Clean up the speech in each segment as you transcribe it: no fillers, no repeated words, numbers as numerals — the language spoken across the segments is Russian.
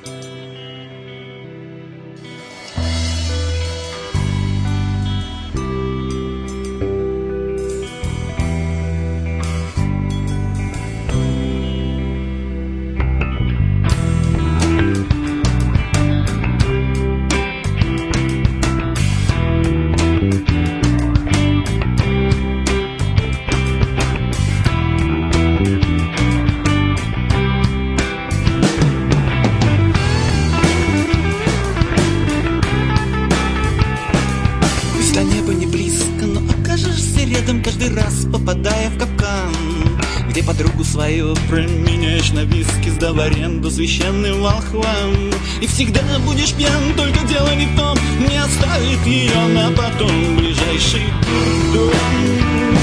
Каждый раз попадая в капкан, где подругу свою променяешь на виски, сдав в аренду священным волхвам. И всегда будешь пьян, только дело не в том, не оставит ее на потом ближайший дом.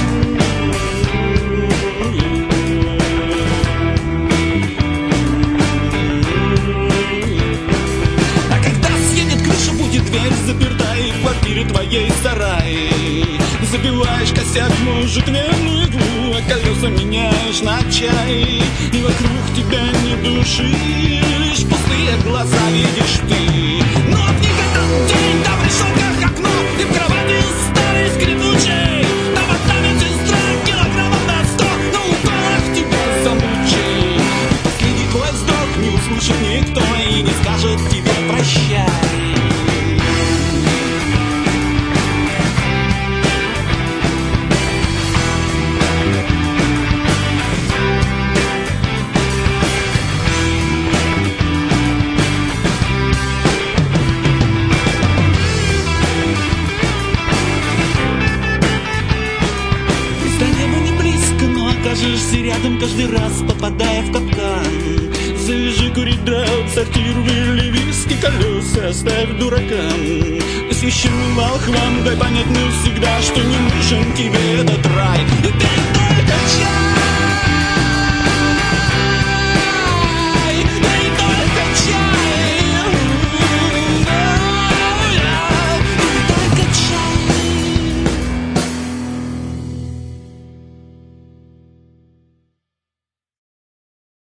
Дверь заперта и в квартире твоей сарай. Забиваешь косяк, мужик, верную иглу, а колеса меняешь на чай. И вокруг тебя ни души, лишь пустые глаза видишь ты. Но никогда день там пришел как окно, и в кровати старый скрипучий. Там от памяти страх килограммов на 100, но упала в тебя замучи. Последний твой вздох не услышит никто и не скажет тебе прощай. Окажешься рядом каждый раз, попадая в капкан. Завяжи курить дров, сортир, выли виски, колеса оставь дуракам. И священным волхвам дай понять навсегда, что не нужен тебе этот рай.